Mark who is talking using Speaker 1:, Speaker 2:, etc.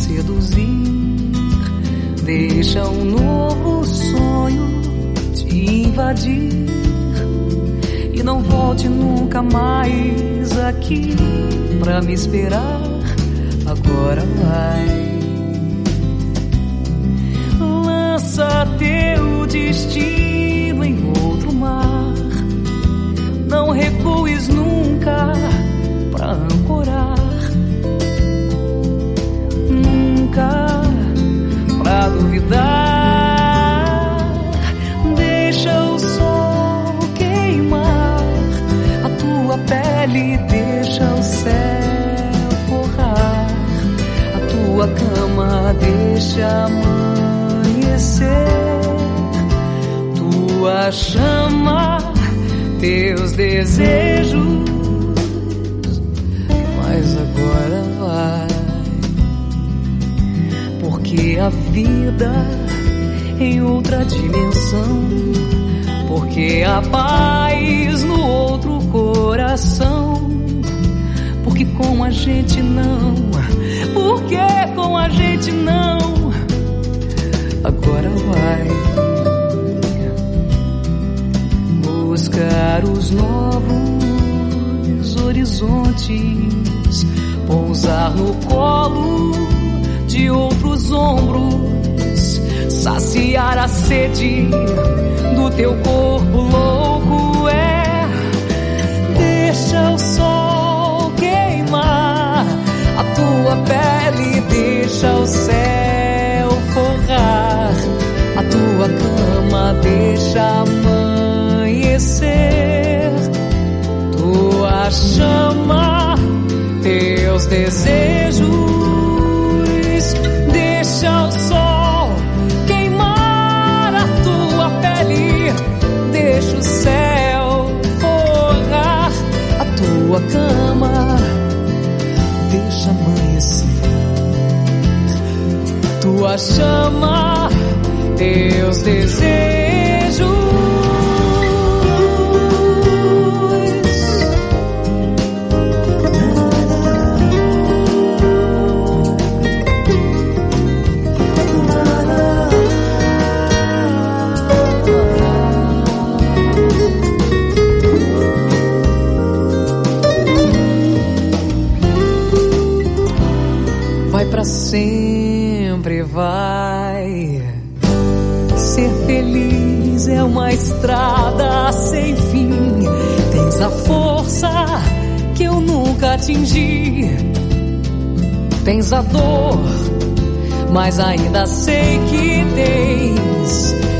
Speaker 1: seduzir. Deixa um novo sonho te invadir e não volte nunca mais aqui pra me esperar. Agora vai, lança teu destino em outro mar. Não recues nunca pra ancorar, nunca pra duvidar. Deixa o sol queimar a tua pele, deixa o céu forrar a tua cama, deixa amanhecer tua chama, teus desejos. Mas agora vai, porque a vida em outra dimensão, porque a paz no outro coração, porque com a gente não, porque com a gente não. Agora vai buscar os novos horizontes, pousar no colo de outros ombros, saciar a sede do teu corpo louco. É, deixa o sol queimar a tua pele, deixa o céu forrar a tua cama, deixa amanhecer tua chama, teus desejos. Deixa o sol queimar a tua pele, deixa o céu forrar a tua cama, deixa amanhecer tua chama, teus desejos. Vai pra sempre, vai. Ser feliz é uma estrada sem fim. Tens a força que eu nunca atingi. Tens a dor, mas ainda sei que tens